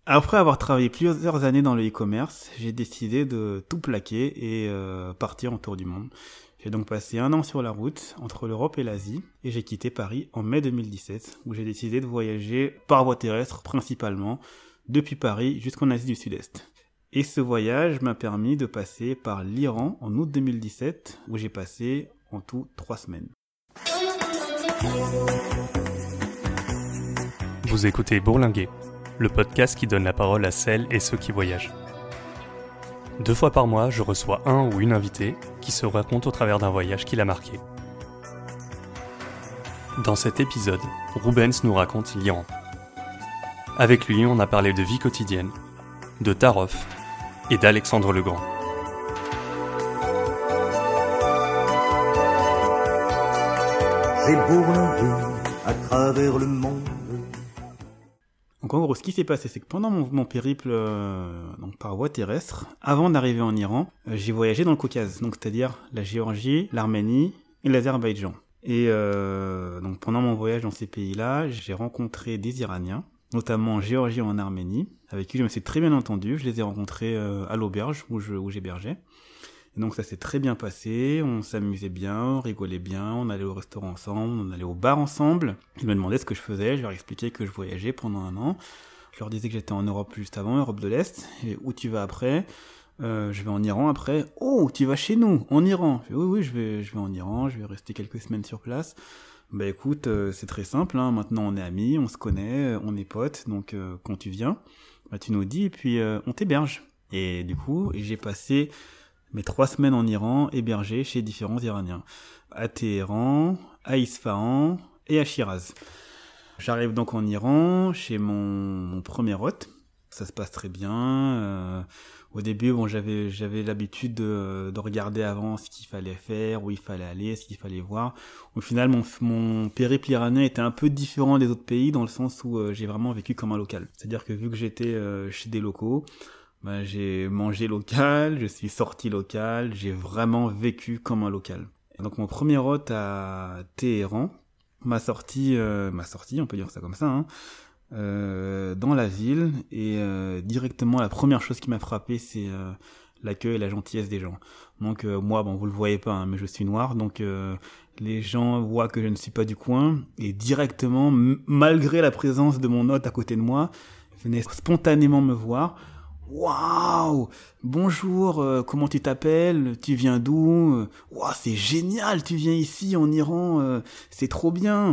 Après avoir travaillé plusieurs années dans le e-commerce, j'ai décidé de tout plaquer et partir en tour du monde. J'ai donc passé 1 an sur la route entre l'Europe et l'Asie et j'ai quitté Paris en mai 2017 où j'ai décidé de voyager par voie terrestre principalement depuis Paris jusqu'en Asie du Sud-Est. Et ce voyage m'a permis de passer par l'Iran en août 2017 où j'ai passé en tout 3 semaines. Vous écoutez Bourlinguer, le podcast qui donne la parole à celles et ceux qui voyagent. 2 fois par mois, je reçois un ou une invitée qui se raconte au travers d'un voyage qui l'a marqué. Dans cet épisode, Rubens nous raconte l'Iran. Avec lui, on a parlé de vie quotidienne, de Tarof et d'Alexandre le Grand. J'ai bourlingué à travers le monde. Donc en gros, ce qui s'est passé, c'est que pendant mon périple donc par voie terrestre, avant d'arriver en Iran, j'ai voyagé dans le Caucase, donc c'est-à-dire la Géorgie, l'Arménie et l'Azerbaïdjan. Et donc pendant mon voyage dans ces pays-là, j'ai rencontré des Iraniens, notamment en Géorgie et en Arménie, avec qui je me suis très bien entendu. Je les ai rencontrés à l'auberge où j'hébergeais. Et donc ça s'est très bien passé, on s'amusait bien, on rigolait bien, on allait au restaurant ensemble, on allait au bar ensemble. Ils me demandaient ce que je faisais, je leur expliquais que je voyageais pendant 1 an. Je leur disais que j'étais en Europe juste avant, Europe de l'Est. Et où tu vas après? Je vais en Iran après. Oh, tu vas chez nous, en Iran? Oui, je vais en Iran, je vais rester quelques semaines sur place. Bah écoute, c'est très simple, hein. Maintenant on est amis, on se connaît, on est potes, donc quand tu viens, bah, tu nous dis et puis on t'héberge. Et du coup, j'ai passé mes 3 semaines en Iran, hébergé chez différents Iraniens. À Téhéran, à Isfahan et à Shiraz. J'arrive donc en Iran, chez mon premier hôte. Ça se passe très bien. Au début, j'avais l'habitude de regarder avant ce qu'il fallait faire, où il fallait aller, ce qu'il fallait voir. Au final, mon périple iranien était un peu différent des autres pays, dans le sens où j'ai vraiment vécu comme un local. C'est-à-dire que vu que j'étais chez des locaux, bah, j'ai mangé local, je suis sorti local, j'ai vraiment vécu comme un local. Et donc mon premier hôte à Téhéran m'a sorti, on peut dire ça comme ça, hein, dans la ville, et directement la première chose qui m'a frappé, c'est l'accueil et la gentillesse des gens. Donc moi, bon, vous le voyez pas, hein, mais je suis noir, donc les gens voient que je ne suis pas du coin, et directement, malgré la présence de mon hôte à côté de moi, venaient spontanément me voir. Waouh, bonjour, comment tu t'appelles? Tu viens d'où? Waouh, c'est génial, tu viens ici en Iran, c'est trop bien.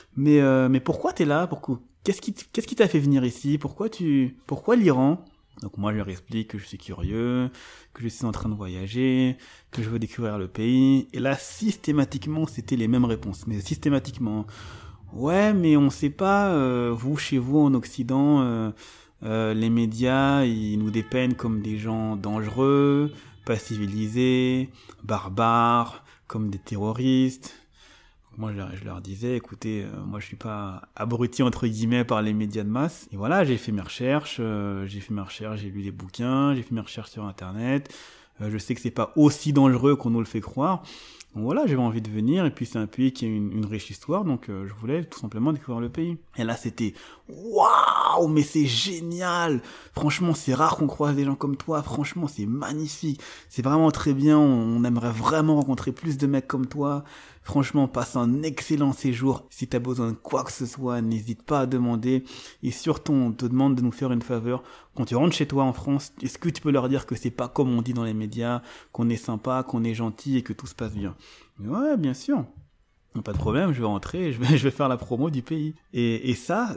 Mais pourquoi t'es là? Qu'est-ce qui t'a fait venir ici? Pourquoi l'Iran? Donc moi je leur explique que je suis curieux, que je suis en train de voyager, que je veux découvrir le pays. Et là systématiquement c'était les mêmes réponses, mais systématiquement. Ouais, mais on sait pas, vous chez vous en Occident. Les médias, ils nous dépeignent comme des gens dangereux, pas civilisés, barbares, comme des terroristes. Moi, je leur disais, écoutez, moi, je suis pas abruti, entre guillemets, par les médias de masse. Et voilà, j'ai fait mes recherches, j'ai lu des bouquins, j'ai fait mes recherches sur Internet. Je sais que c'est pas aussi dangereux qu'on nous le fait croire. Donc voilà, j'avais envie de venir, et puis c'est un pays qui a une riche histoire, donc je voulais tout simplement découvrir le pays. Et là c'était waouh, mais c'est génial! Franchement, c'est rare qu'on croise des gens comme toi, franchement, c'est magnifique, c'est vraiment très bien, on aimerait vraiment rencontrer plus de mecs comme toi. Franchement, passe un excellent séjour. Si t'as besoin de quoi que ce soit, n'hésite pas à demander. Et surtout, on te demande de nous faire une faveur. Quand tu rentres chez toi en France, est-ce que tu peux leur dire que c'est pas comme on dit dans les médias, qu'on est sympa, qu'on est gentil et que tout se passe bien? Ouais, bien sûr. Pas de problème, je vais rentrer, je vais faire la promo du pays. Ça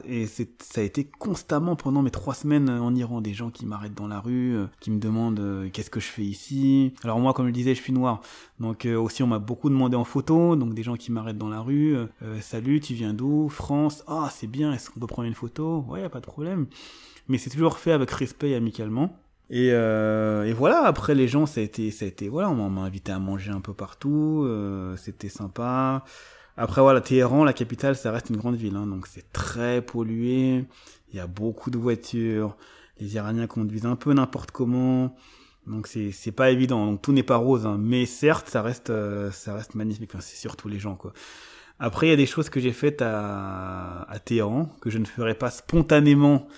a été constamment pendant mes 3 semaines en Iran, des gens qui m'arrêtent dans la rue, qui me demandent qu'est-ce que je fais ici. Alors moi, comme je disais, je suis noir, donc aussi on m'a beaucoup demandé en photo, donc des gens qui m'arrêtent dans la rue, salut, tu viens d'où? France. Ah, c'est bien, est-ce qu'on peut prendre une photo? Ouais, pas de problème. Mais c'est toujours fait avec respect et amicalement. Et voilà, après les gens, ça a été, voilà, on m'a invité à manger un peu partout, c'était sympa. Après voilà, Téhéran, la capitale, ça reste une grande ville, hein, donc c'est très pollué, il y a beaucoup de voitures, les Iraniens conduisent un peu n'importe comment, donc c'est pas évident, donc tout n'est pas rose, hein, mais certes, ça reste magnifique, enfin, c'est surtout les gens, quoi. Après, il y a des choses que j'ai faites à Téhéran, que je ne ferais pas spontanément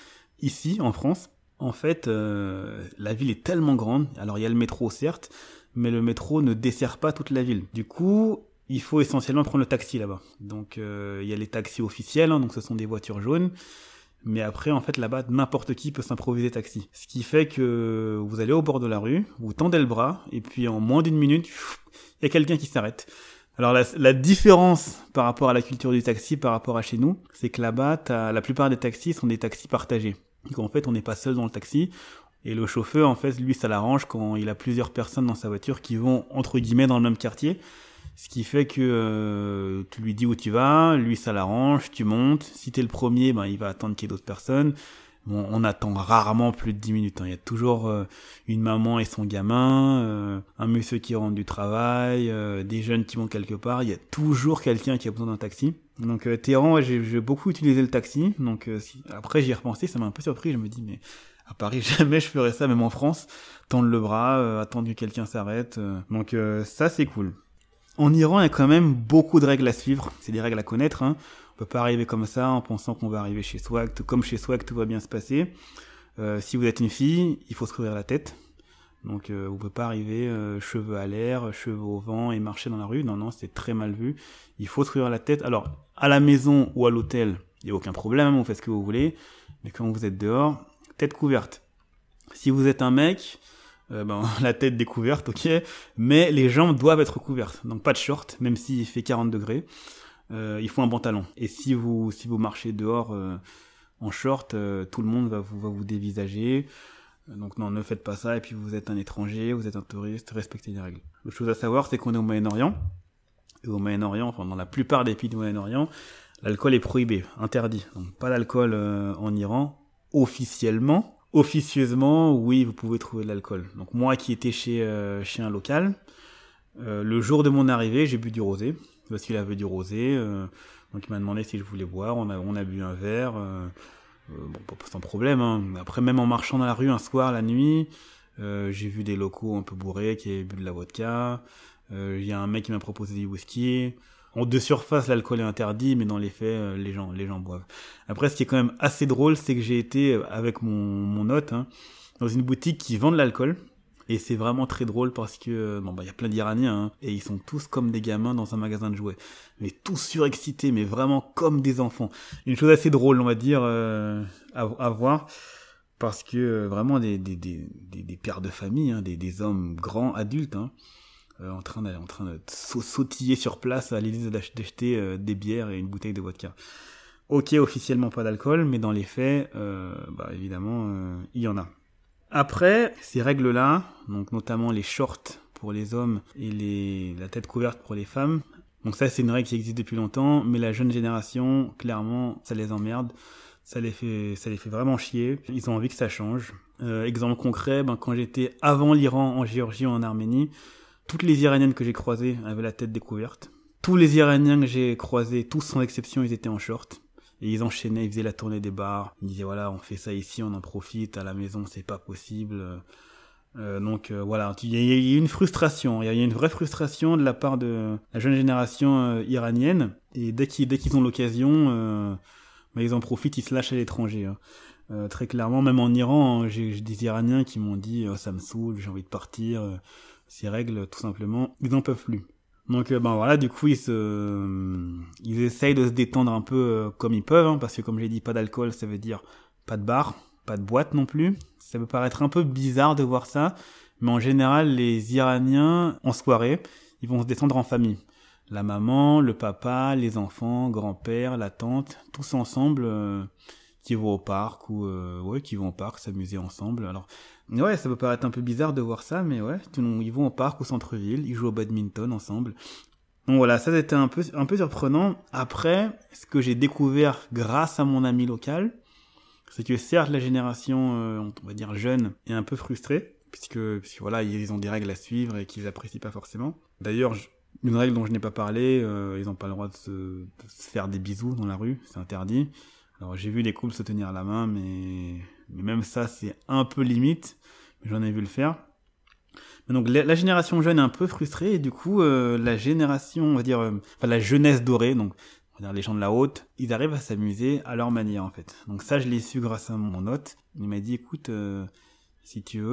ici, en France, en fait, la ville est tellement grande. Alors, il y a le métro, certes, mais le métro ne dessert pas toute la ville. Du coup, il faut essentiellement prendre le taxi là-bas. Donc, il y a les taxis officiels, hein, donc ce sont des voitures jaunes. Mais après, en fait, là-bas, n'importe qui peut s'improviser taxi. Ce qui fait que vous allez au bord de la rue, vous tendez le bras, et puis en moins d'1 minute, il y a quelqu'un qui s'arrête. Alors, la différence par rapport à la culture du taxi, par rapport à chez nous, c'est que là-bas, la plupart des taxis sont des taxis partagés. Donc, en fait, on n'est pas seul dans le taxi. Et le chauffeur, en fait, lui, ça l'arrange quand il a plusieurs personnes dans sa voiture qui vont, entre guillemets, dans le même quartier. Ce qui fait que tu lui dis où tu vas, lui, ça l'arrange, tu montes. Si t'es le premier, il va attendre qu'il y ait d'autres personnes. Bon, on attend rarement plus de 10 minutes. Hein. Il y a toujours une maman et son gamin, un monsieur qui rentre du travail, des jeunes qui vont quelque part. Il y a toujours quelqu'un qui a besoin d'un taxi. Donc, Téhéran, j'ai beaucoup utilisé le taxi. Donc, après, j'y ai repensé, ça m'a un peu surpris. Je me dis, mais à Paris, jamais je ferais ça, même en France. Tendre le bras, attendre que quelqu'un s'arrête. Donc, ça, c'est cool. En Iran, il y a quand même beaucoup de règles à suivre. C'est des règles à connaître, hein. On peut pas arriver comme ça en pensant qu'on va arriver chez soi, comme chez soi, que tout va bien se passer. Si vous êtes une fille, il faut se couvrir la tête. Donc, vous pouvez pas arriver cheveux à l'air, cheveux au vent et marcher dans la rue. Non, c'est très mal vu. Il faut se couvrir la tête. Alors, à la maison ou à l'hôtel, il y a aucun problème, vous faites ce que vous voulez. Mais quand vous êtes dehors, tête couverte. Si vous êtes un mec, la tête découverte, ok, mais les jambes doivent être couvertes. Donc pas de short, même s'il fait 40 degrés. Il faut un pantalon. Et si vous marchez dehors en short, tout le monde va vous dévisager. Donc non, ne faites pas ça. Et puis vous êtes un étranger, vous êtes un touriste, respectez les règles. L'autre chose à savoir, c'est qu'on est au Moyen-Orient. Et au Moyen-Orient, enfin dans la plupart des pays du Moyen-Orient, l'alcool est prohibé, interdit. Donc pas d'alcool en Iran, officiellement. Officieusement, oui, vous pouvez trouver de l'alcool. Donc moi qui étais chez un local, le jour de mon arrivée, j'ai bu du rosé. Parce qu'il avait du rosé. Donc il m'a demandé si je voulais boire. On a bu un verre. Sans problème. Hein. Après, même en marchant dans la rue un soir, la nuit, j'ai vu des locaux un peu bourrés qui avaient bu de la vodka. Il y a un mec qui m'a proposé du whisky. En de surface, l'alcool est interdit, mais dans les faits, les gens boivent. Après, ce qui est quand même assez drôle, c'est que j'ai été avec mon hôte dans une boutique qui vend de l'alcool. Et c'est vraiment très drôle parce que y a plein d'Iraniens et ils sont tous comme des gamins dans un magasin de jouets, mais tous surexcités, mais vraiment comme des enfants. Une chose assez drôle, on va dire, à voir, parce que vraiment des pères de famille, des hommes grands adultes. En train de sautiller sur place à l'idée d'acheter des bières et une bouteille de vodka. Ok, officiellement pas d'alcool, mais dans les faits, évidemment, il y en a. Après, ces règles-là, donc notamment les shorts pour les hommes et la tête couverte pour les femmes, donc ça c'est une règle qui existe depuis longtemps, mais la jeune génération, clairement, ça les emmerde, ça les fait vraiment chier, ils ont envie que ça change. Exemple concret, quand j'étais avant l'Iran, en Géorgie ou en Arménie, toutes les Iraniennes que j'ai croisées avaient la tête découverte. Tous les Iraniens que j'ai croisés, tous sans exception, ils étaient en short. Et ils enchaînaient, ils faisaient la tournée des bars. Ils disaient voilà, on fait ça ici, on en profite, à la maison c'est pas possible. Voilà, il y a une frustration, il y a une vraie frustration de la part de la jeune génération iranienne. Et dès qu'ils ont l'occasion, ils en profitent, ils se lâchent à l'étranger. Très clairement, même en Iran, j'ai des Iraniens qui m'ont dit ça me saoule, j'ai envie de partir. Ces règles, tout simplement, ils n'en peuvent plus. Donc voilà, du coup ils essayent de se détendre un peu comme ils peuvent, parce que comme j'ai dit, pas d'alcool, ça veut dire pas de bar, pas de boîte non plus. Ça peut paraître un peu bizarre de voir ça, mais en général, les Iraniens, en soirée, ils vont se détendre en famille. La maman, le papa, les enfants, grand-père, la tante, tous ensemble, qui vont au parc qui vont au parc s'amuser ensemble. Alors ouais, ça peut paraître un peu bizarre de voir ça, mais ouais, ils vont au parc, au centre-ville, ils jouent au badminton ensemble. Donc voilà, ça c'était un peu surprenant. Après, ce que j'ai découvert grâce à mon ami local, c'est que certes la génération, on va dire jeune, est un peu frustrée, puisque voilà, ils ont des règles à suivre et qu'ils apprécient pas forcément. D'ailleurs, une règle dont je n'ai pas parlé, ils n'ont pas le droit de se faire des bisous dans la rue, c'est interdit. Alors j'ai vu des couples se tenir la main, mais même ça c'est un peu limite, mais j'en ai vu le faire. Mais donc la génération jeune est un peu frustrée, et du coup la génération, on va dire, la jeunesse dorée, donc on va dire les gens de la haute, ils arrivent à s'amuser à leur manière en fait. Donc ça je l'ai su grâce à mon hôte, Il m'a dit, écoute, si tu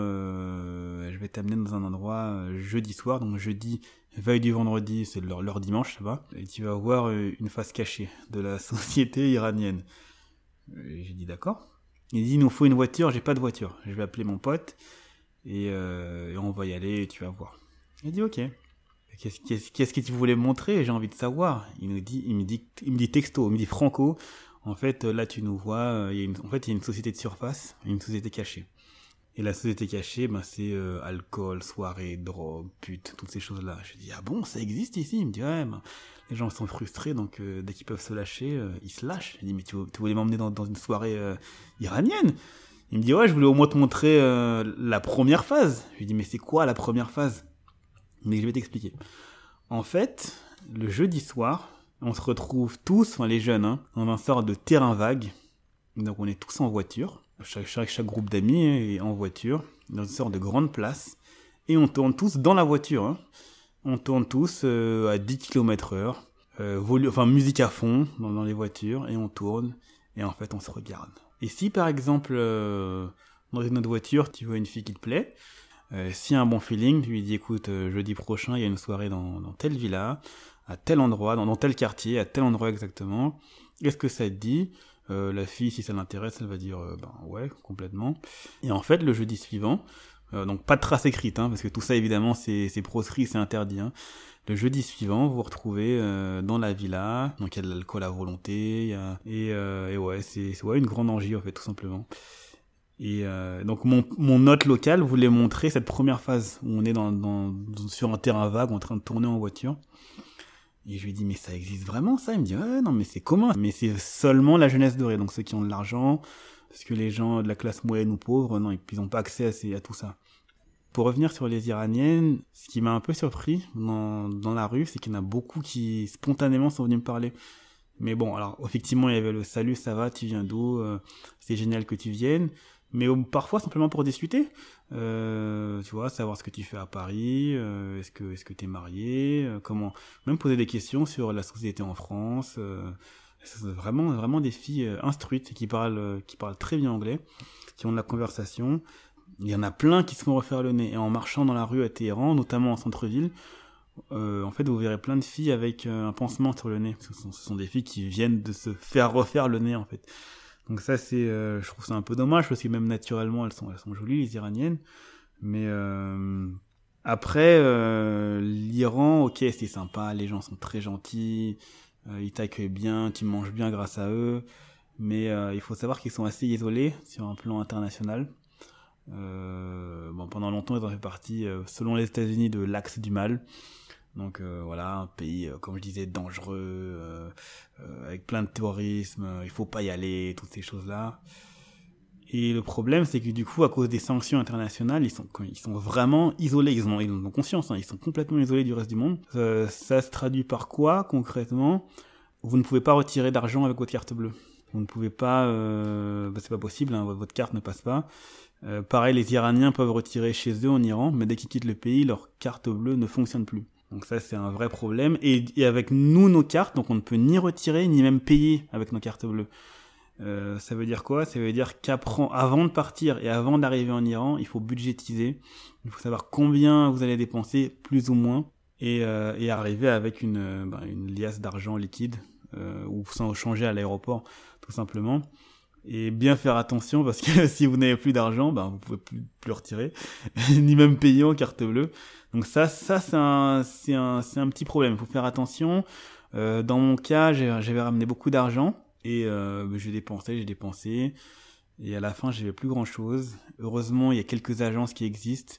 veux, je vais t'amener dans un endroit jeudi soir, donc jeudi, veille du vendredi, c'est leur dimanche, ça va, et tu vas voir une face cachée de la société iranienne. J'ai dit d'accord. Il dit, il nous faut une voiture, j'ai pas de voiture. Je vais appeler mon pote, et on va y aller, et tu vas voir. Il dit, ok. Qu'est-ce que tu voulais me montrer? J'ai envie de savoir. Il me dit texto, il me dit Franco, en fait, là, tu nous vois, il y a une société de surface, une société cachée. Et la société cachée, c'est alcool, soirée, drogue, pute, toutes ces choses-là. Je dis, ah bon, ça existe ici? Il me dit, ouais, les gens sont frustrés, donc dès qu'ils peuvent se lâcher, ils se lâchent. Je dis, mais tu voulais m'emmener dans une soirée iranienne? Il me dit, ouais, je voulais au moins te montrer la première phase. Je lui dis, mais c'est quoi la première phase? Mais je vais t'expliquer. En fait, le jeudi soir, on se retrouve tous, les jeunes, dans un sort de terrain vague. Donc on est tous en voiture. Chaque groupe d'amis est en voiture, dans une sorte de grande place. Et on tourne tous dans la voiture. On tourne tous à 10 km/h. Musique à fond dans les voitures. Et on tourne. Et en fait, on se regarde. Et si par exemple, dans une autre voiture, tu vois une fille qui te plaît, s'il y a un bon feeling, tu lui dis écoute, jeudi prochain, il y a une soirée dans telle villa, à tel endroit, dans tel quartier, à tel endroit exactement. Est-ce que ça te dit? La fille, si ça l'intéresse, elle va dire ouais, complètement. Et en fait, le jeudi suivant, donc pas de trace écrite, parce que tout ça évidemment c'est proscrit, c'est interdit. Le jeudi suivant, vous vous retrouvez dans la villa, donc il y a de l'alcool à volonté, et ouais, c'est une grande orgie en fait, tout simplement. Et donc mon hôte local voulait montrer cette première phase où on est sur un terrain vague en train de tourner en voiture. Et je lui dis mais ça existe vraiment ça? Il me dit ouais non mais c'est commun, mais c'est seulement la jeunesse dorée, donc ceux qui ont de l'argent, parce que les gens de la classe moyenne ou pauvre, non, ils n'ont pas accès à tout ça. Pour revenir sur les Iraniennes, ce qui m'a un peu surpris dans la rue, c'est qu'il y en a beaucoup qui spontanément sont venus me parler. Mais bon, alors effectivement il y avait le salut, ça va, tu viens d'où, c'est génial que tu viennes. Mais parfois simplement pour discuter, tu vois, savoir ce que tu fais à Paris, est-ce que t'es marié, comment, même poser des questions sur la société en France. C'est vraiment des filles instruites qui parlent très bien anglais, qui ont de la conversation. Il y en a plein qui se font refaire le nez. Et en marchant dans la rue à Téhéran, notamment en centre-ville, en fait, vous verrez plein de filles avec un pansement sur le nez. Ce sont des filles qui viennent de se faire refaire le nez, en fait. Donc ça, je trouve ça un peu dommage, parce que même naturellement, elles sont jolies, les Iraniennes. Mais après, l'Iran, ok, c'est sympa, les gens sont très gentils, ils t'accueillent bien, tu manges bien grâce à eux. Mais il faut savoir qu'ils sont assez isolés sur un plan international. Pendant longtemps, ils ont fait partie, selon les États-Unis, de l'axe du mal. Donc voilà, un pays, comme je disais, dangereux, avec plein de terrorisme, il faut pas y aller, toutes ces choses-là. Et le problème, c'est que du coup, à cause des sanctions internationales, ils sont vraiment isolés, ils en ont conscience, ils sont complètement isolés du reste du monde. Ça se traduit par quoi, concrètement? Vous ne pouvez pas retirer d'argent avec votre carte bleue. Vous ne pouvez pas, c'est pas possible, votre carte ne passe pas. Pareil, les Iraniens peuvent retirer chez eux en Iran, mais dès qu'ils quittent le pays, leur carte bleue ne fonctionne plus. Donc ça, c'est un vrai problème. Et avec nos cartes, donc on ne peut ni retirer, ni même payer avec nos cartes bleues. Ça veut dire quoi? Ça veut dire avant de partir et avant d'arriver en Iran, il faut budgétiser. Il faut savoir combien vous allez dépenser, plus ou moins, et arriver avec une liasse d'argent liquide, ou sans changer à l'aéroport, tout simplement. Et bien faire attention, parce que si vous n'avez plus d'argent, vous pouvez plus retirer, ni même payer en carte bleue. Donc ça c'est un petit problème. Il faut faire attention. Dans mon cas, j'avais ramené beaucoup d'argent et j'ai dépensé. Et à la fin, j'avais plus grand chose. Heureusement, il y a quelques agences qui existent.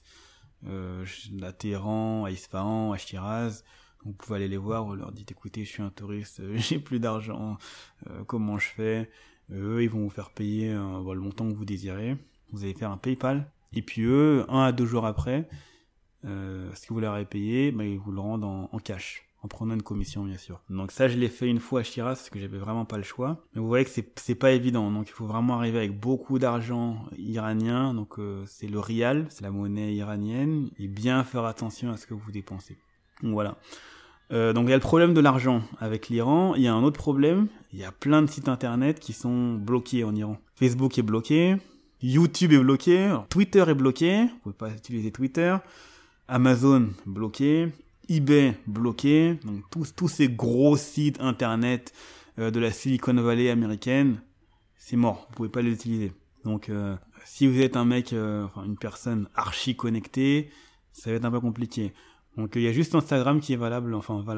À Téhéran, à Isfahan, à Shiraz. Vous pouvez aller les voir. Vous leur dites, écoutez, je suis un touriste, j'ai plus d'argent. Comment je fais? Eux, ils vont vous faire payer le montant que vous désirez. Vous allez faire un PayPal. Et puis eux, 1 à 2 jours après, ce que vous leur avez payé, ils vous le rendent en cash, en prenant une commission, bien sûr. Donc ça, je l'ai fait une fois à Shiraz, parce que j'avais vraiment pas le choix. Mais vous voyez que c'est pas évident. Donc il faut vraiment arriver avec beaucoup d'argent iranien. Donc c'est le rial, c'est la monnaie iranienne. Et bien faire attention à ce que vous dépensez. Donc voilà. Donc il y a le problème de l'argent avec l'Iran. Il y a un autre problème. Il y a plein de sites internet qui sont bloqués en Iran. Facebook est bloqué. YouTube est bloqué, Twitter est bloqué, vous pouvez pas utiliser Twitter, Amazon bloqué, eBay bloqué, donc tous ces gros sites internet de la Silicon Valley américaine, c'est mort, vous pouvez pas les utiliser. Donc si vous êtes un mec, une personne archi connectée, ça va être un peu compliqué. Donc il y a juste Instagram qui est valable,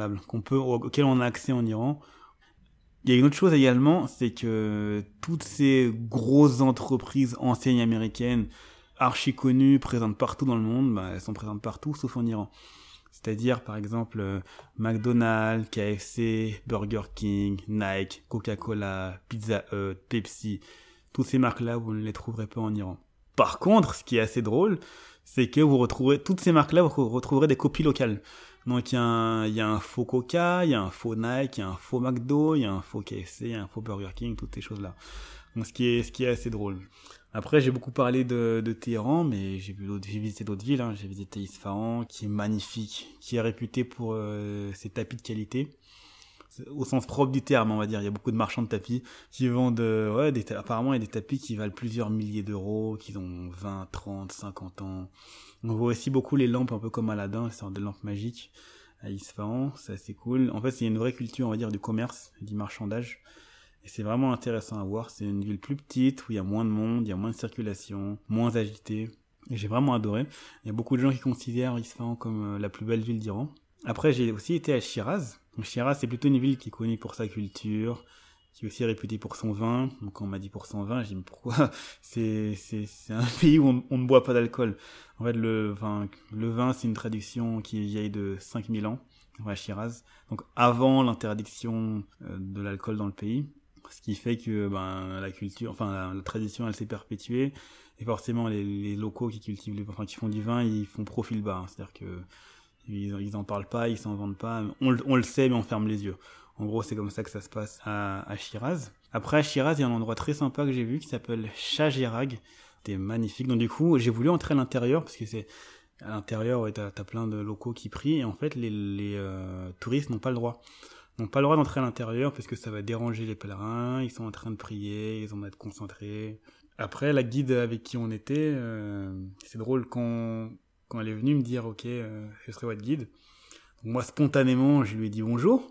auquel on a accès en Iran. Il y a une autre chose également, c'est que toutes ces grosses entreprises, enseignes américaines, archi connues, présentes partout dans le monde, elles sont présentes partout sauf en Iran. C'est-à-dire, par exemple, McDonald's, KFC, Burger King, Nike, Coca-Cola, Pizza Hut, Pepsi, toutes ces marques-là, vous ne les trouverez pas en Iran. Par contre, ce qui est assez drôle, c'est que toutes ces marques-là, vous retrouverez des copies locales. Donc il y a un faux Coca, il y a un faux Nike, il y a un faux McDo, il y a un faux KFC, il y a un faux Burger King, toutes ces choses-là. Donc ce qui est assez drôle. Après j'ai beaucoup parlé de Téhéran, mais j'ai visité d'autres villes. J'ai visité Isfahan, qui est magnifique, qui est réputé pour ses tapis de qualité. Au sens propre du terme, on va dire. Il y a beaucoup de marchands de tapis qui vendent, apparemment il y a des tapis qui valent plusieurs milliers d'euros, qui ont 20, 30, 50 ans. On voit aussi beaucoup les lampes, un peu comme Aladdin, ces sortes de lampes magiques à Isfahan, c'est assez cool. En fait, c'est une vraie culture, on va dire, du commerce, du marchandage. Et c'est vraiment intéressant à voir. C'est une ville plus petite, où il y a moins de monde, il y a moins de circulation, moins agité. Et j'ai vraiment adoré. Il y a beaucoup de gens qui considèrent Isfahan comme la plus belle ville d'Iran. Après, j'ai aussi été à Shiraz. Donc, Shiraz, c'est plutôt une ville qui est connue pour sa culture, qui est aussi réputée pour son vin. Donc quand on m'a dit pour son vin, j'ai dit mais pourquoi? C'est un pays où on ne boit pas d'alcool. En fait, le vin, c'est une tradition qui est vieille de 5000 ans, à Shiraz. Donc avant l'interdiction de l'alcool dans le pays. Ce qui fait que la culture, la tradition, elle s'est perpétuée. Et forcément, les locaux qui cultivent, qui font du vin, ils font profil bas. C'est-à-dire que ils en parlent pas, ils s'en vendent pas. On le sait, mais on ferme les yeux. En gros, c'est comme ça que ça se passe à Shiraz. Après, à Shiraz, il y a un endroit très sympa que j'ai vu qui s'appelle Shah Jeragh. C'était magnifique. Donc du coup, j'ai voulu entrer à l'intérieur parce que c'est à l'intérieur, ouais, t'as plein de locaux qui prient et en fait, les touristes n'ont pas le droit. N'ont pas le droit d'entrer à l'intérieur parce que ça va déranger les pèlerins. Ils sont en train de prier, ils ont à être concentrés. Après, la guide avec qui on était, c'est drôle quand elle est venue me dire, ok, je serai votre guide. Donc, moi, spontanément, je lui ai dit bonjour.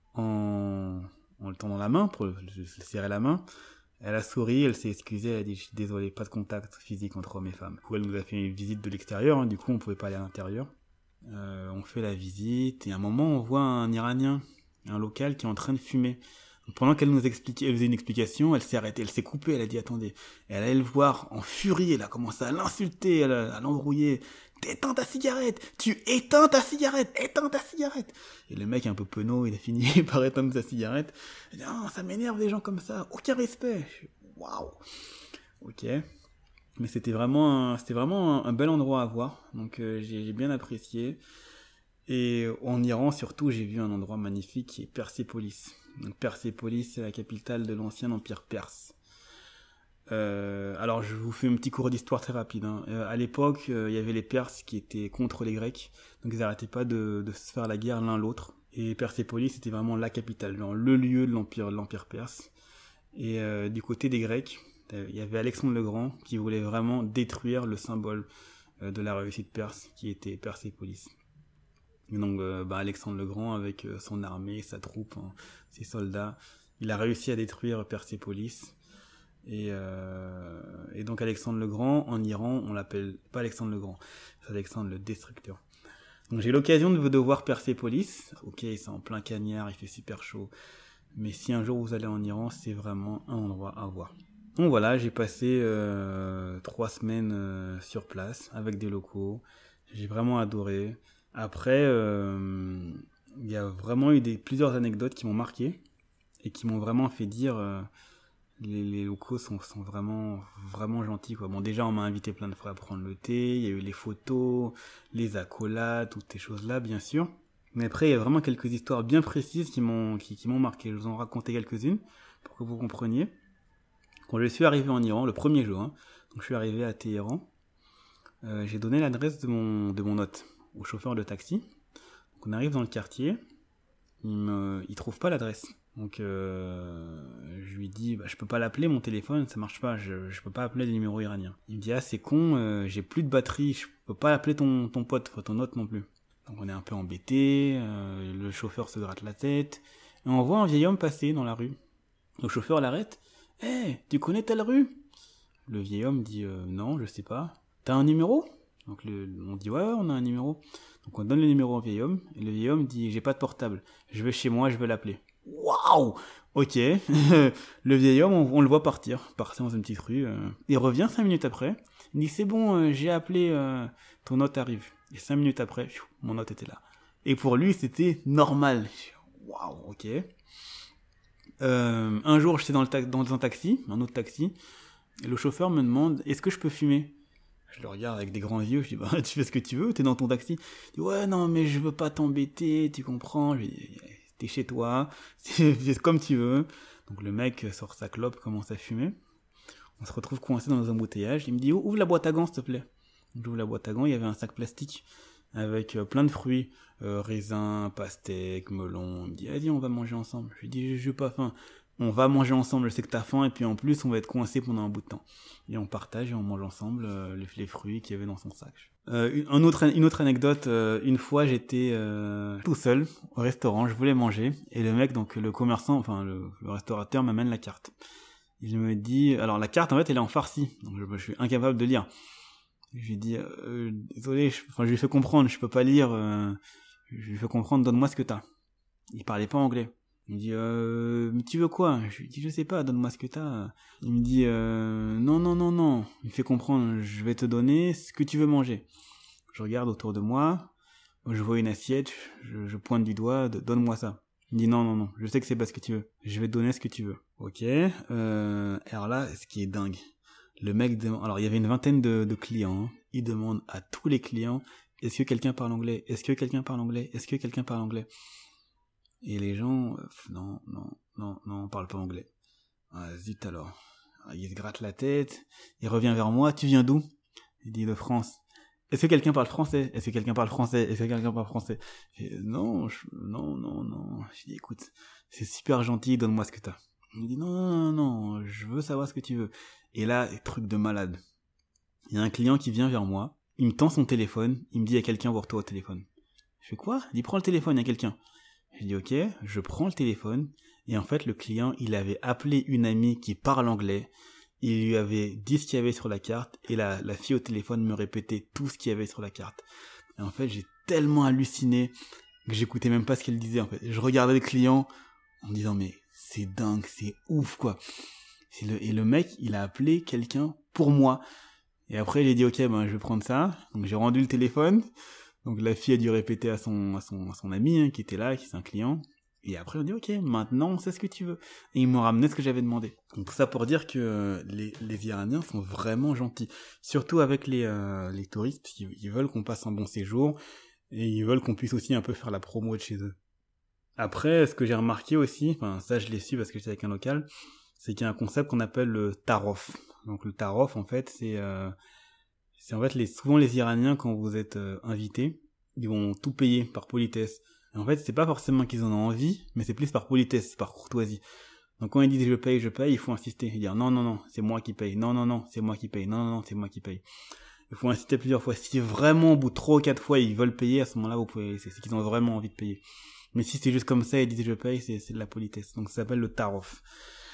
En le tendant la main, pour lui serrer la main. Elle a souri, elle s'est excusée, elle a dit je suis désolé, pas de contact physique entre hommes et femmes. Du coup, elle nous a fait une visite de l'extérieur, du coup on pouvait pas aller à l'intérieur. On fait la visite et à un moment on voit un Iranien, un local qui est en train de fumer. Donc, pendant qu'elle nous expliquait, elle faisait une explication, elle s'est arrêtée, elle s'est coupée, elle a dit attendez. Et elle allait le voir en furie, elle a commencé à l'insulter, à l'embrouiller. Éteins ta cigarette, éteins ta cigarette. Et le mec un peu penaud, il a fini par éteindre sa cigarette. Il dit, non, ça m'énerve les gens comme ça, aucun respect. Waouh. Ok. Mais c'était vraiment un bel endroit à voir. Donc j'ai bien apprécié. Et en Iran surtout, j'ai vu un endroit magnifique qui est Persépolis. Donc Persépolis, c'est la capitale de l'ancien empire perse. Alors je vous fais un petit cours d'histoire très rapide. À l'époque, il y avait les Perses qui étaient contre les Grecs, donc ils n'arrêtaient pas de se faire la guerre l'un l'autre. Et Persépolis, c'était vraiment la capitale, le lieu de l'empire perse. Et du côté des Grecs, il y avait Alexandre le Grand qui voulait vraiment détruire le symbole de la réussite perse, qui était Persépolis. Et donc Alexandre le Grand, avec son armée, sa troupe, ses soldats, il a réussi à détruire Persépolis. Et donc Alexandre le Grand, en Iran, on l'appelle pas Alexandre le Grand, c'est Alexandre le Destructeur. Donc j'ai eu l'occasion de voir Persépolis. Ok, c'est en plein cagnard, il fait super chaud. Mais si un jour vous allez en Iran, c'est vraiment un endroit à voir. Donc voilà, j'ai passé 3 semaines sur place, avec des locaux. J'ai vraiment adoré. Après, il y a vraiment eu plusieurs anecdotes qui m'ont marqué, et qui m'ont vraiment fait dire... Les locaux sont vraiment, vraiment gentils, quoi. Bon, déjà, on m'a invité plein de fois à prendre le thé, il y a eu les photos, les accolades, toutes ces choses-là, bien sûr. Mais après, il y a vraiment quelques histoires bien précises qui m'ont marqué. Je vous en raconter quelques-unes pour que vous compreniez. Quand je suis arrivé en Iran, le premier jour, donc je suis arrivé à Téhéran, j'ai donné l'adresse de mon hôte au chauffeur de taxi. Donc on arrive dans le quartier, il trouve pas l'adresse. Donc je lui dis je peux pas l'appeler, mon téléphone ça marche pas, je peux pas appeler des numéros iraniens. Il me dit c'est con, j'ai plus de batterie, je peux pas appeler ton pote, ton hôte non plus. Donc on est un peu embêté, le chauffeur se gratte la tête et on voit un vieil homme passer dans la rue. Le chauffeur l'arrête. Tu connais telle rue? Le vieil homme dit non, je sais pas. T'as un numéro? Donc on dit ouais, on a un numéro. Donc on donne le numéro au vieil homme et le vieil homme dit j'ai pas de portable, je vais chez moi, je vais l'appeler. Waouh! Ok. Le vieil homme, on le voit partir dans une petite rue. Il revient 5 minutes après. Il dit c'est bon, j'ai appelé, ton hôte arrive. Et 5 minutes après, mon hôte était là. Et pour lui, c'était normal. Waouh, ok. Un jour, j'étais dans un taxi, un autre taxi, et le chauffeur me demande est-ce que je peux fumer? Je le regarde avec des grands yeux, je dis tu fais ce que tu veux, t'es dans ton taxi. Il dit ouais non mais je veux pas t'embêter, tu comprends? Je dis t'es chez toi, c'est comme tu veux. Donc le mec sort sa clope, commence à fumer. On se retrouve coincé dans un embouteillage. Il me dit ouvre la boîte à gants s'il te plaît. Donc j'ouvre la boîte à gants, il y avait un sac plastique avec plein de fruits, raisins, pastèques, melons. Il me dit vas-y on va manger ensemble. Je lui dis j'ai pas faim. On va manger ensemble, je sais que t'as faim et puis en plus on va être coincé pendant un bout de temps. Et on partage et on mange ensemble les fruits qu'il y avait dans son sac. Une autre anecdote, une fois j'étais tout seul au restaurant, je voulais manger et le mec, donc le commerçant, enfin le restaurateur m'amène la carte. Il me dit, alors la carte en fait elle est en farsi, donc je suis incapable de lire. Je lui dis désolé, je lui fais comprendre, je peux pas lire, je lui fais comprendre, donne-moi ce que t'as. Il parlait pas anglais. Il me dit mais tu veux quoi? Je lui dis je sais pas, donne-moi ce que t'as. Il me dit non. Il me fait comprendre, je vais te donner ce que tu veux manger. Je regarde autour de moi, je vois une assiette, je pointe du doigt, donne-moi ça. Il me dit non, je sais que c'est pas ce que tu veux. Je vais te donner ce que tu veux. Ok. Alors là, ce qui est dingue, le mec demande. Alors il y avait une vingtaine de clients. Hein. Il demande à tous les clients est-ce que quelqu'un parle anglais? Est-ce que quelqu'un parle anglais? Est-ce que quelqu'un parle anglais? Et les gens, non, on parle pas anglais. Ah, zut alors. Il se gratte la tête, il revient vers moi, tu viens d'où? Il dit de France. Est-ce que quelqu'un parle français? Est-ce que quelqu'un parle français? Est-ce que quelqu'un parle français? Non. Je dis écoute, c'est super gentil, donne-moi ce que t'as. Il me dit non, je veux savoir ce que tu veux. Et là, truc de malade. Il y a un client qui vient vers moi, il me tend son téléphone, il me dit il y a quelqu'un pour toi au téléphone. Je fais quoi? Il dit prends le téléphone, il y a quelqu'un. Je dis ok, je prends le téléphone et en fait le client il avait appelé une amie qui parle anglais, il lui avait dit ce qu'il y avait sur la carte et la fille au téléphone me répétait tout ce qu'il y avait sur la carte. Et en fait j'ai tellement halluciné que j'écoutais même pas ce qu'elle disait en fait. Je regardais le client en me disant mais c'est dingue, c'est ouf quoi. Et le mec il a appelé quelqu'un pour moi. Et après j'ai dit ok je vais prendre ça, donc j'ai rendu le téléphone. Donc la fille a dû répéter à son ami qui était là, qui est un client. Et après on dit ok, maintenant on sait ce que tu veux. Et ils m'ont ramené ce que j'avais demandé. Donc tout ça pour dire que les Iraniens sont vraiment gentils. Surtout avec les touristes, parce qu'ils veulent qu'on passe un bon séjour. Et ils veulent qu'on puisse aussi un peu faire la promo de chez eux. Après, ce que j'ai remarqué aussi, enfin ça je l'ai su parce que j'étais avec un local, c'est qu'il y a un concept qu'on appelle le tarof. Donc le tarof en fait c'est en fait souvent les Iraniens quand vous êtes invités, ils vont tout payer par politesse. Et en fait, c'est pas forcément qu'ils en ont envie, mais c'est plus par politesse, par courtoisie. Donc quand ils disent je paye, il faut insister et dire non, c'est moi qui paye. Non, c'est moi qui paye. Non, c'est moi qui paye. Il faut insister plusieurs fois. Si vraiment au bout de 3 ou 4 fois ils veulent payer, à ce moment-là vous pouvez laisser. C'est qu'ils ont vraiment envie de payer. Mais si c'est juste comme ça, ils disent je paye, c'est de la politesse. Donc ça s'appelle le tarof.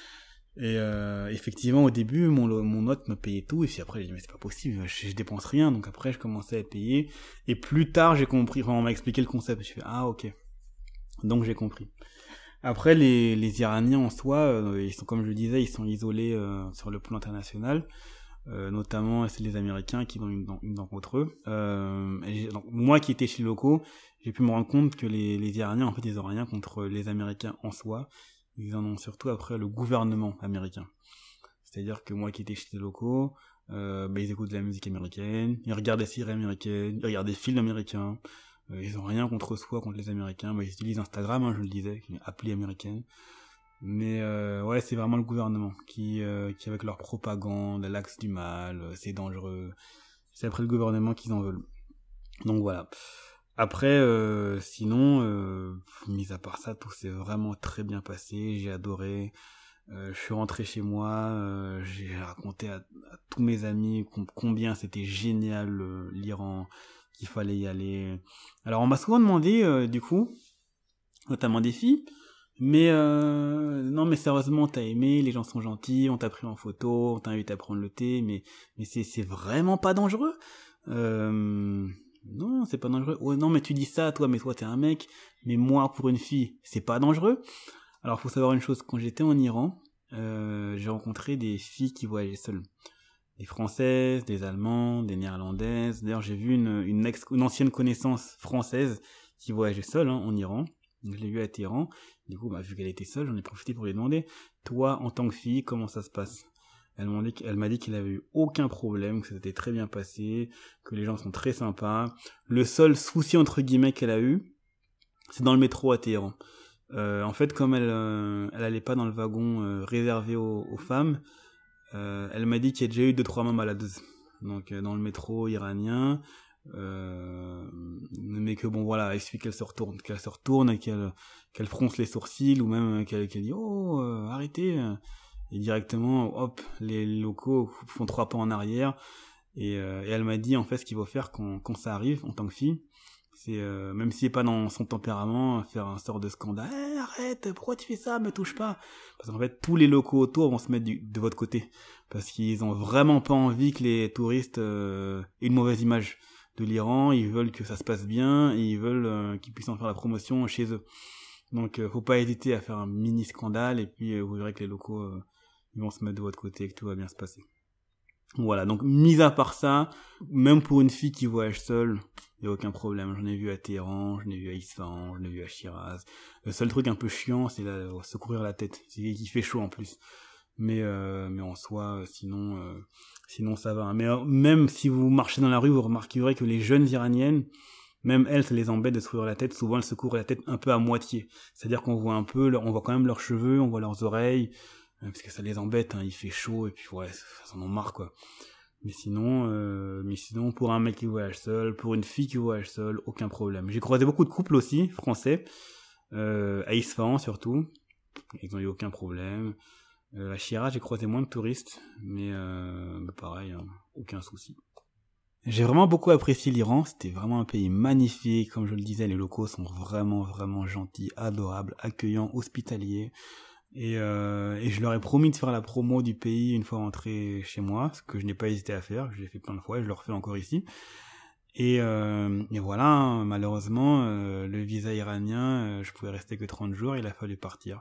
Et effectivement au début mon hôte me payait tout et puis après j'ai dit mais c'est pas possible, je dépense rien. Donc après je commençais à payer et plus tard j'ai compris, enfin on m'a expliqué le concept, je fais ah ok, donc j'ai compris. Après les Iraniens en soi ils sont, comme je le disais, ils sont isolés sur le plan international, notamment c'est les Américains qui ont une dent contre eux. Donc, moi qui étais chez les locaux, j'ai pu me rendre compte que les Iraniens en fait ils ont rien contre les Américains en soi. Ils en ont surtout après le gouvernement américain. C'est-à-dire que moi qui étais chez les locaux, ils écoutent de la musique américaine, ils regardent des séries américaines, ils regardent des films américains, ils ont rien contre soi, contre les Américains. Ils utilisent Instagram, je le disais, qui est une appli américaine. Mais ouais, c'est vraiment le gouvernement qui avec leur propagande, l'axe du mal, c'est dangereux. C'est après le gouvernement qu'ils en veulent. Donc voilà. Après, sinon, mis à part ça, tout s'est vraiment très bien passé. J'ai adoré. Je suis rentré chez moi. J'ai raconté à tous mes amis combien c'était génial l'Iran, qu'il fallait y aller. Alors, on m'a souvent demandé, du coup, notamment des filles, mais non, mais sérieusement, t'as aimé, les gens sont gentils, on t'a pris en photo, on t'a invité à prendre le thé, mais c'est vraiment pas dangereux. Non, c'est pas dangereux. Ouais, non, mais tu dis ça, toi, mais toi, t'es un mec. Mais moi, pour une fille, c'est pas dangereux. Alors, faut savoir une chose. Quand j'étais en Iran, j'ai rencontré des filles qui voyageaient seules. Des Françaises, des Allemandes, des Néerlandaises. D'ailleurs, j'ai vu une ancienne connaissance française qui voyageait seule, en Iran. Donc, je l'ai vue à Téhéran. Du coup, vu qu'elle était seule, j'en ai profité pour lui demander, toi, en tant que fille, comment ça se passe? Elle m'a dit qu'il avait eu aucun problème, que ça s'était très bien passé, que les gens sont très sympas. Le seul souci, entre guillemets, qu'elle a eu, c'est dans le métro à Téhéran. En fait, comme elle allait pas dans le wagon réservé aux femmes, elle m'a dit qu'il y a déjà eu 2-3 mains maladeuses. Donc, dans le métro iranien, mais que bon, voilà, il suffit qu'elle se retourne et qu'elle fronce les sourcils, ou même qu'elle dit, oh, arrêtez, et directement, hop, les locaux font 3 pas en arrière. Et elle m'a dit, en fait, ce qu'il faut faire quand ça arrive, en tant que fille, c'est, même si c'est pas dans son tempérament, faire un sort de scandale. Hey, arrête, pourquoi tu fais ça, me touche pas. Parce qu'en fait, tous les locaux autour vont se mettre de votre côté. Parce qu'ils ont vraiment pas envie que les touristes aient une mauvaise image de l'Iran. Ils veulent que ça se passe bien, et ils veulent qu'ils puissent en faire la promotion chez eux. Donc, faut pas hésiter à faire un mini scandale, et puis vous verrez que les locaux ils vont se mettre de votre côté et que tout va bien se passer. Voilà, donc mis à part ça, même pour une fille qui voyage seule, il n'y a aucun problème. J'en ai vu à Téhéran, j'en ai vu à Isfahan, j'en ai vu à Shiraz. Le seul truc un peu chiant, c'est se couvrir la tête. C'est qu'il fait chaud en plus. Mais en soi, sinon ça va. Mais même si vous marchez dans la rue, vous remarquerez que les jeunes iraniennes, même elles, ça les embête de se couvrir la tête. Souvent, elles se couvrent la tête un peu à moitié. C'est-à-dire qu'on voit on voit quand même leurs cheveux, on voit leurs oreilles, parce que ça les embête, il fait chaud, et puis ouais, ça en marre, quoi. Mais sinon, pour un mec qui voyage seul, pour une fille qui voyage seule, aucun problème. J'ai croisé beaucoup de couples aussi, français, à Isfahan surtout, ils n'ont eu aucun problème. À Shiraz, j'ai croisé moins de touristes, mais pareil, aucun souci. J'ai vraiment beaucoup apprécié l'Iran, c'était vraiment un pays magnifique, comme je le disais, les locaux sont vraiment, vraiment gentils, adorables, accueillants, hospitaliers. Et je leur ai promis de faire la promo du pays une fois rentré chez moi, ce que je n'ai pas hésité à faire, je l'ai fait plein de fois et je le refais encore ici. Et voilà, malheureusement, le visa iranien, je pouvais rester que 30 jours, il a fallu partir.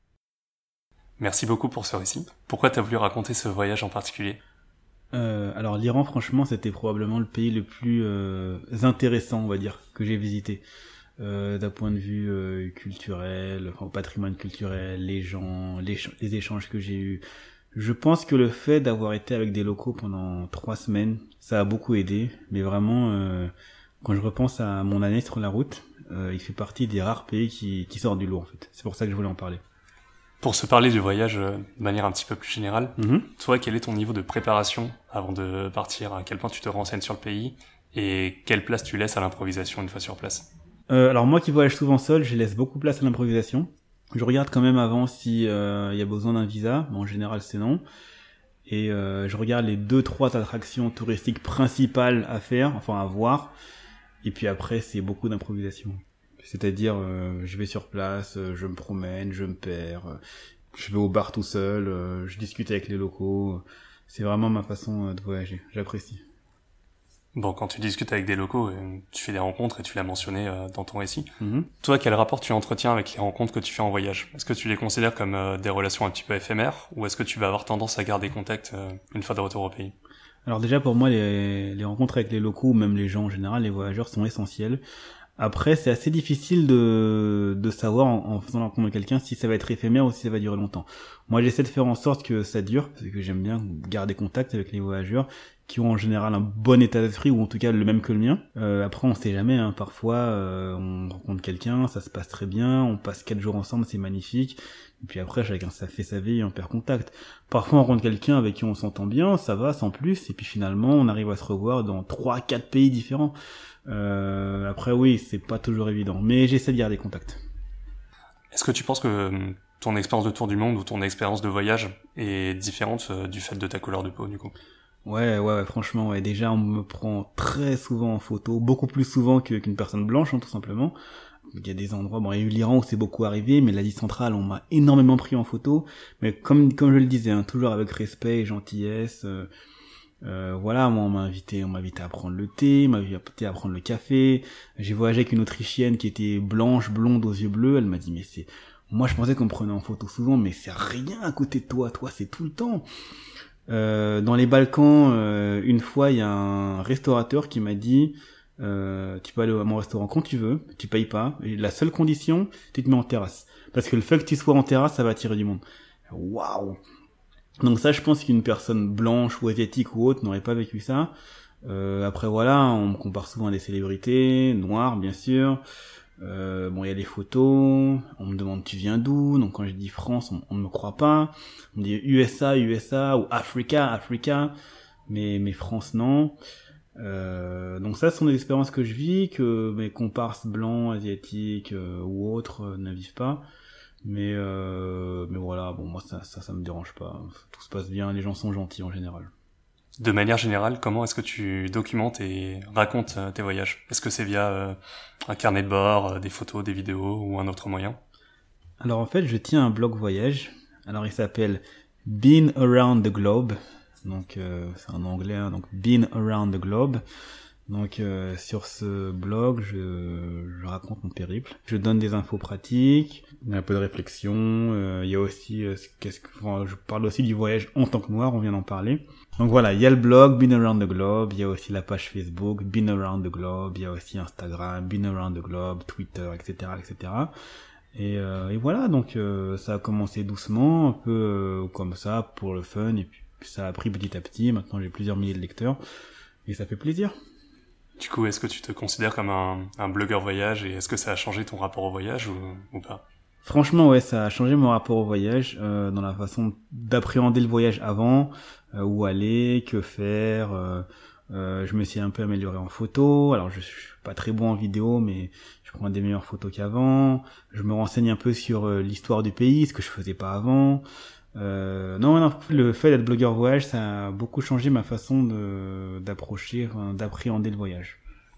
Merci beaucoup pour ce récit. Pourquoi t'as voulu raconter ce voyage en particulier ? Alors l'Iran, franchement, c'était probablement le pays le plus intéressant, on va dire, que j'ai visité. D'un point de vue culturel, enfin patrimoine culturel, les gens, les échanges que j'ai eus. Je pense que le fait d'avoir été avec des locaux pendant 3 semaines, ça a beaucoup aidé. Mais vraiment, quand je repense à mon année sur la route, il fait partie des rares pays qui sortent du lot, en fait. C'est pour ça que je voulais en parler. Pour se parler du voyage de manière un petit peu plus générale, toi, quel est ton niveau de préparation avant de partir ? À quel point tu te renseignes sur le pays ? Et quelle place tu laisses à l'improvisation une fois sur place ? Alors moi qui voyage souvent seul, je laisse beaucoup de place à l'improvisation. Je regarde quand même avant si y a besoin d'un visa, mais en général c'est non. Et je regarde les 2-3 attractions touristiques principales à faire, enfin à voir. Et puis après c'est beaucoup d'improvisation. C'est-à-dire je vais sur place, je me promène, je me perds, je vais au bar tout seul, je discute avec les locaux. C'est vraiment ma façon de voyager, j'apprécie. Bon, quand tu discutes avec des locaux, tu fais des rencontres et tu l'as mentionné dans ton récit. Toi, quel rapport tu entretiens avec les rencontres que tu fais en voyage ? Est-ce que tu les considères comme des relations un petit peu éphémères ou est-ce que tu vas avoir tendance à garder contact une fois de retour au pays ? Alors déjà, pour moi, les rencontres avec les locaux, ou même les gens en général, les voyageurs sont essentiels. Après, c'est assez difficile de savoir en faisant la rencontre de quelqu'un si ça va être éphémère ou si ça va durer longtemps. Moi, j'essaie de faire en sorte que ça dure, parce que j'aime bien garder contact avec les voyageurs qui ont en général un bon état d'esprit, ou en tout cas le même que le mien. Après, on sait jamais, hein. Parfois, on rencontre quelqu'un, ça se passe très bien, on passe 4 jours ensemble, c'est magnifique. Et puis après, chacun ça fait sa vie et on perd contact. Parfois, on rencontre quelqu'un avec qui on s'entend bien, ça va, sans plus, et puis finalement, on arrive à se revoir dans 3-4 pays différents. Après, oui, c'est pas toujours évident, mais j'essaie de garder contact. Est-ce que tu penses que ton expérience de tour du monde ou ton expérience de voyage est différente du fait de ta couleur de peau, du coup? Ouais, franchement, ouais. Déjà, on me prend très souvent en photo, beaucoup plus souvent qu'une personne blanche, hein, tout simplement. Il y a des endroits, bon, il y a eu l'Iran où c'est beaucoup arrivé, mais l'Asie centrale, on m'a énormément pris en photo. Mais comme je le disais, hein, toujours avec respect et gentillesse. Voilà, moi, on m'a invité à prendre le thé, on m'a invité à prendre le café. J'ai voyagé avec une Autrichienne qui était blanche, blonde, aux yeux bleus. Elle m'a dit, mais moi, je pensais qu'on me prenait en photo souvent, mais c'est rien à côté de toi. Toi, c'est tout le temps. Dans les Balkans, une fois, il y a un restaurateur qui m'a dit tu peux aller à mon restaurant quand tu veux, tu payes pas, et la seule condition, tu te mets en terrasse. Parce que le fait que tu sois en terrasse, ça va attirer du monde. Waouh! Donc ça, je pense qu'une personne blanche ou asiatique ou autre n'aurait pas vécu ça. Après voilà, on me compare souvent à des célébrités, noires bien sûr. Bon, il y a des photos, on me demande tu viens d'où, donc quand je dis France, on ne me croit pas. On me dit USA ou Africa, mais France non. Donc ça, ce sont des expériences que je vis, que mes comparses blancs, asiatiques ou autres ne vivent pas. Mais voilà, bon, moi ça me dérange pas. Tout se passe bien, les gens sont gentils en général. De manière générale, comment est-ce que tu documentes et racontes tes voyages? Est-ce que c'est via un carnet de bord, des photos, des vidéos ou un autre moyen? Alors en fait, je tiens un blog voyage. Alors il s'appelle Been Around the Globe. Donc c'est en anglais, hein, donc Been Around the Globe. Donc sur ce blog, je raconte mon périple. Je donne des infos pratiques, un peu de réflexion. Il y a aussi je parle aussi du voyage en tant que noir, on vient d'en parler. Donc voilà, il y a le blog Been Around the Globe, il y a aussi la page Facebook Been Around the Globe, il y a aussi Instagram Been Around the Globe, Twitter, etc., etc. Et voilà, donc ça a commencé doucement, un peu comme ça pour le fun, et puis ça a pris petit à petit. Maintenant j'ai plusieurs milliers de lecteurs et ça fait plaisir. Du coup, est-ce que tu te considères comme un blogueur voyage, et est-ce que ça a changé ton rapport au voyage ou pas? Franchement, ouais, ça a changé mon rapport au voyage, dans la façon d'appréhender le voyage avant, où aller, que faire. Je me suis un peu amélioré en photo. Alors, je suis pas très bon en vidéo, mais je prends des meilleures photos qu'avant. Je me renseigne un peu sur l'histoire du pays, ce que je faisais pas avant. Non, le fait d'être blogueur voyage, ça a beaucoup changé ma façon d'appréhender le voyage.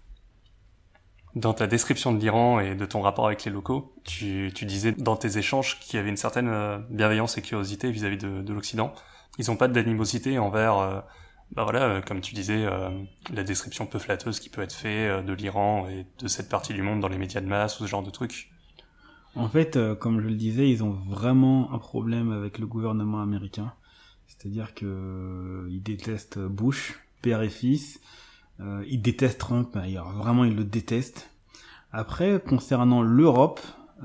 Dans ta description de l'Iran et de ton rapport avec les locaux, tu disais dans tes échanges qu'il y avait une certaine bienveillance et curiosité vis-à-vis de l'Occident. Ils ont pas d'animosité envers, comme tu disais, la description peu flatteuse qui peut être faite de l'Iran et de cette partie du monde dans les médias de masse ou ce genre de trucs. En fait, comme je le disais, ils ont vraiment un problème avec le gouvernement américain. C'est-à-dire que ils détestent Bush, père et fils. Ils détestent Trump, vraiment ils le détestent. Après, concernant l'Europe,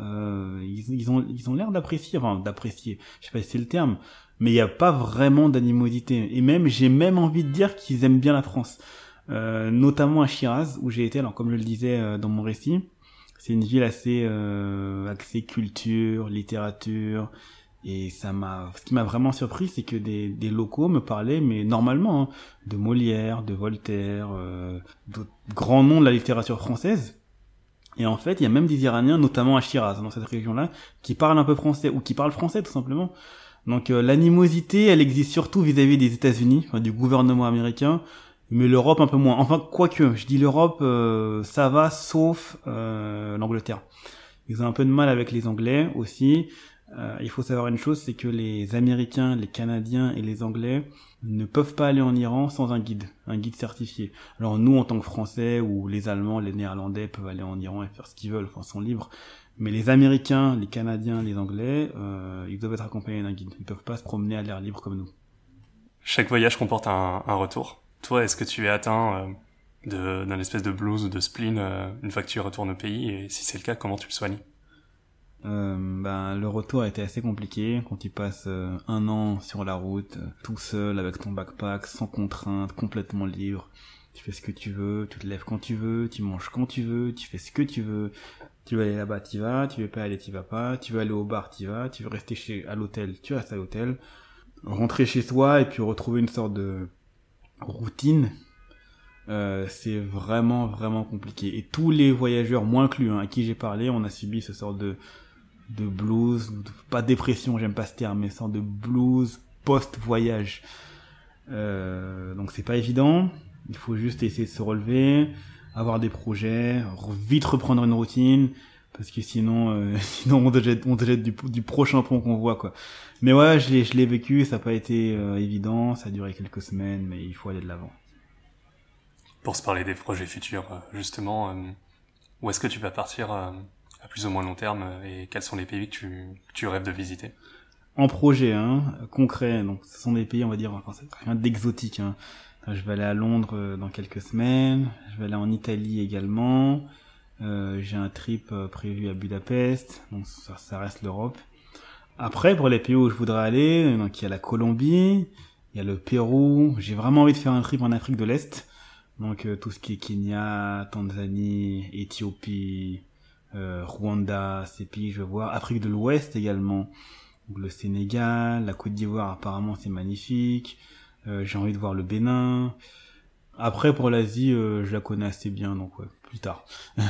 ils ont l'air d'apprécier, je sais pas si c'est le terme, mais il n'y a pas vraiment d'animosité. Et j'ai même envie de dire qu'ils aiment bien la France. Notamment à Shiraz, où j'ai été, alors comme je le disais dans mon récit, c'est une ville assez axée culture, littérature, et ce qui m'a vraiment surpris, c'est que des locaux me parlaient, mais normalement, hein, de Molière, de Voltaire, de grands noms de la littérature française. Et en fait, il y a même des Iraniens, notamment à Shiraz, dans cette région-là, qui parlent un peu français, ou qui parlent français tout simplement. Donc l'animosité, elle existe surtout vis-à-vis des États-Unis, du gouvernement américain, mais l'Europe un peu moins. Enfin, quoique, je dis l'Europe, ça va, sauf l'Angleterre. Ils ont un peu de mal avec les Anglais aussi. Il faut savoir une chose, c'est que les Américains, les Canadiens et les Anglais ne peuvent pas aller en Iran sans un guide certifié. Alors nous, en tant que Français, ou les Allemands, les Néerlandais peuvent aller en Iran et faire ce qu'ils veulent, enfin, sont libres. Mais les Américains, les Canadiens, les Anglais, ils doivent être accompagnés d'un guide. Ils peuvent pas se promener à l'air libre comme nous. Chaque voyage comporte un retour. Toi, est-ce que tu es atteint d'un espèce de blues ou de spleen une fois que tu retournes au pays, et si c'est le cas, comment tu le soignes? Le retour a été assez compliqué quand tu passes 1 an sur la route, tout seul avec ton backpack, sans contrainte, complètement libre. Tu fais ce que tu veux, tu te lèves quand tu veux, tu manges quand tu veux, tu fais ce que tu veux. Tu veux aller là-bas, t'y vas, tu veux pas aller, t'y vas pas, tu veux aller au bar, t'y vas, tu veux rester à l'hôtel, tu restes à l'hôtel. Rentrer chez soi et puis retrouver une sorte de routine, c'est vraiment, vraiment compliqué. Et tous les voyageurs, moi inclus, à qui j'ai parlé, on a subi ce sort de blues, pas dépression, j'aime pas ce terme, mais sorte de blues post-voyage. Donc c'est pas évident, il faut juste essayer de se relever, avoir des projets, vite reprendre une routine, parce que sinon on te jette du prochain pont qu'on voit, quoi. Mais ouais, je l'ai vécu, ça n'a pas été évident, ça a duré quelques semaines, mais il faut aller de l'avant. Pour se parler des projets futurs, justement, où est-ce que tu vas partir à plus ou moins long terme, et quels sont les pays que tu rêves de visiter? En projet, concret, donc ce sont des pays, on va dire, enfin, c'est rien d'exotique, Je vais aller à Londres dans quelques semaines, je vais aller en Italie également, j'ai un trip prévu à Budapest, donc ça reste l'Europe. Après, pour les pays où je voudrais aller, donc il y a la Colombie, il y a le Pérou, j'ai vraiment envie de faire un trip en Afrique de l'Est, donc tout ce qui est Kenya, Tanzanie, Éthiopie, Rwanda, ces pays je veux voir, Afrique de l'Ouest également, donc le Sénégal, la Côte d'Ivoire apparemment c'est magnifique, j'ai envie de voir le Bénin. Après pour l'Asie, je la connais assez bien, donc ouais, plus tard.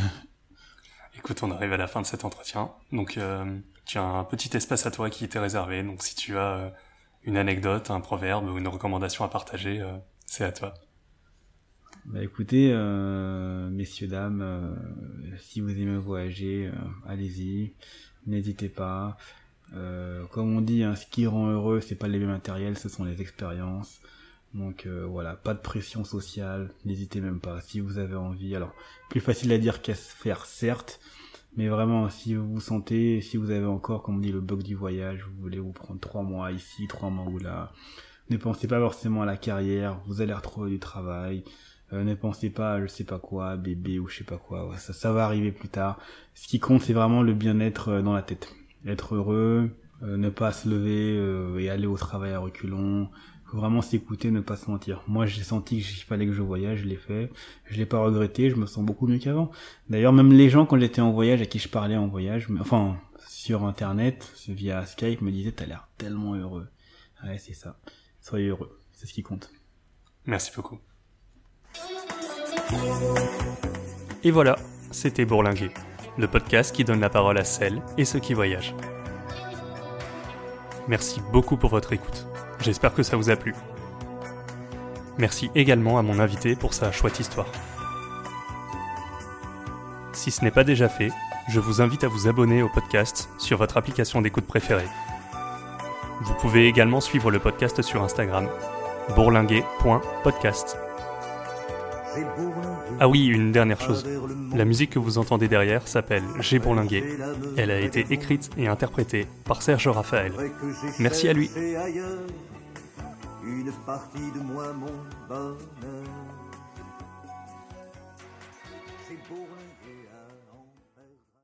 Écoute, on arrive à la fin de cet entretien, donc tu as un petit espace à toi qui t'est réservé, donc si tu as une anecdote, un proverbe ou une recommandation à partager, c'est à toi. Écoutez, messieurs, dames, si vous aimez voyager, allez-y, n'hésitez pas. Comme on dit, ce qui rend heureux, c'est pas les biens matériels, ce sont les expériences. Donc voilà, pas de pression sociale, n'hésitez même pas. Si vous avez envie, alors plus facile à dire qu'à se faire, certes, mais vraiment, si vous vous sentez, si vous avez encore, comme on dit, le bug du voyage, vous voulez vous prendre 3 mois ici, 3 mois ou là, ne pensez pas forcément à la carrière, vous allez retrouver du travail. Ne pensez pas à je sais pas quoi, bébé ou je sais pas quoi, ça va arriver plus tard. Ce qui compte, c'est vraiment le bien-être dans la tête. Être heureux, ne pas se lever et aller au travail à reculons. Faut vraiment s'écouter, ne pas se mentir. Moi, j'ai senti qu'il fallait que je voyage, je l'ai fait. Je l'ai pas regretté, je me sens beaucoup mieux qu'avant. D'ailleurs, même les gens, quand j'étais en voyage, à qui je parlais en voyage, sur Internet, via Skype, me disaient « T'as l'air tellement heureux ». Ouais, c'est ça. Soyez heureux. C'est ce qui compte. Merci beaucoup. Et voilà, c'était Bourlinguer, le podcast qui donne la parole à celles et ceux qui voyagent. Merci beaucoup pour votre écoute. J'espère que ça vous a plu. Merci également à mon invité pour sa chouette histoire. Si ce n'est pas déjà fait, je vous invite à vous abonner au podcast sur votre application d'écoute préférée. Vous pouvez également suivre le podcast sur Instagram, bourlinguer.podcast. Ah oui, une dernière chose. La musique que vous entendez derrière s'appelle J'ai bourlingué. Elle a été écrite et interprétée par Serge Raphaël. Merci à lui. Une partie de moi, mon bonheur. J'ai bourlingué.